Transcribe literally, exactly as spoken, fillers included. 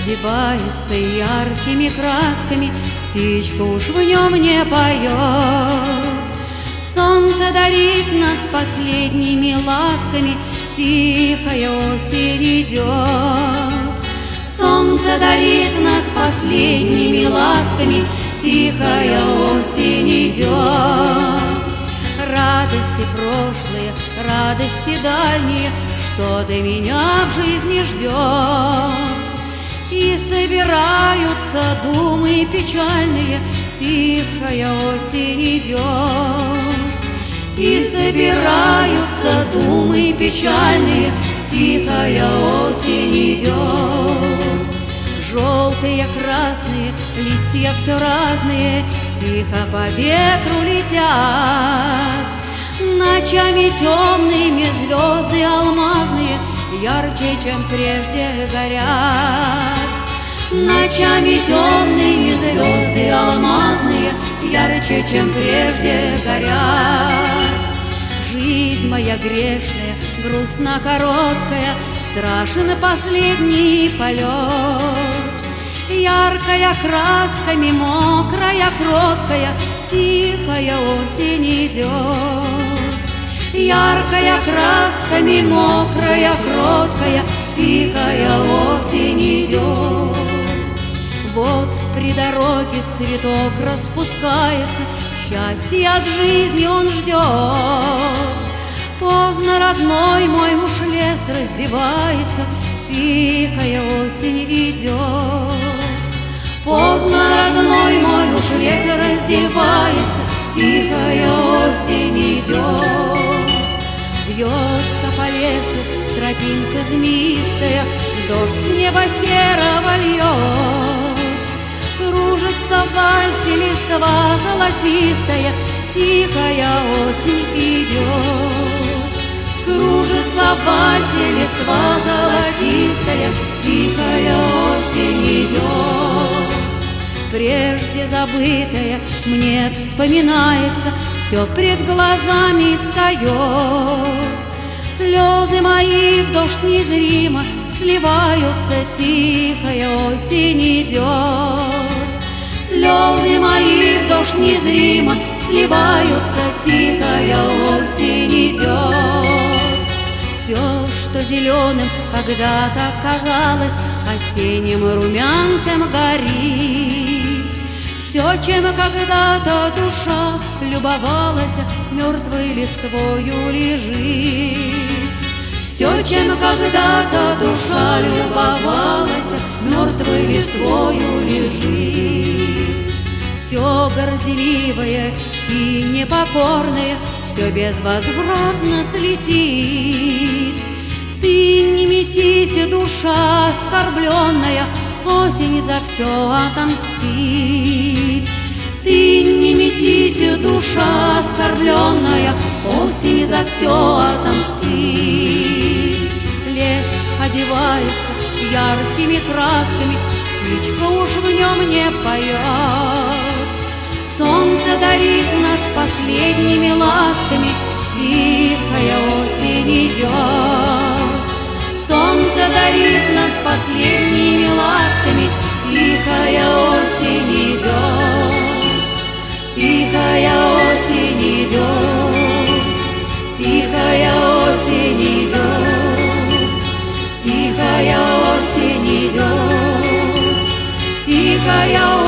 одевается яркими красками, птичка уж в нем не поет. Солнце дарит нас последними ласками, тихая осень идет. Солнце дарит нас последними ласками, тихая осень идет. Радости прошлые, радости дальние, что до меня в жизни ждет. И собираются думы печальные, тихая осень идет. И собираются думы печальные, тихая осень идет. Желтые, красные, листья все разные, тихо по ветру летят. Ночами темными звезды алмазные ярче, чем прежде горят. Ночами темными звезды алмазные ярче, чем прежде горят. Жизнь моя грешная, грустно короткая, страшен последний полет. Яркая красками, мокрая, кроткая, тихая осень идет. Яркая красками, мокрая, кроткая, тихая осень идет. Вот при дороге цветок распускается, счастье от жизни он ждет. Поздно, родной мой, уж лес раздевается, тихая осень идет. Поздно, родной мой, уж лес раздевается, тихая осень идет. Вьется по лесу тропинка змеистая, дождь с неба серого льет. Кружится в вальсе листва золотистая, тихая осень идет. Кружится в вальсе листва золотистая, тихая осень идет. Прежде забытое мне вспоминается, все пред глазами встает. Слезы мои в дождь незримо сливаются, тихая осень идет. Слезы мои в дождь незримо сливаются, тихая осень идет. Все, что зеленым когда-то казалось, осенним румянцем горит. Все, чем когда-то душа любовалась, мертвой листвою лежит. Все, чем когда-то душа любовалась, мертвой листвою лежит. Все горделивое и непокорное, все безвозвратно слетит. Ты не метись, душа оскорбленная, осень за все отомстит. Ты не метись, душа оскорбленная, осень за все отомстит. Лес одевается яркими красками, птичка уж в нем не поет. Солнце дарит нас последними ласками, тихая осень идет. Солнце дарит нас последними ласками, тихая осень идет. Тихая осень идет. Тихая осень идет. Тихая осень идет. Тихая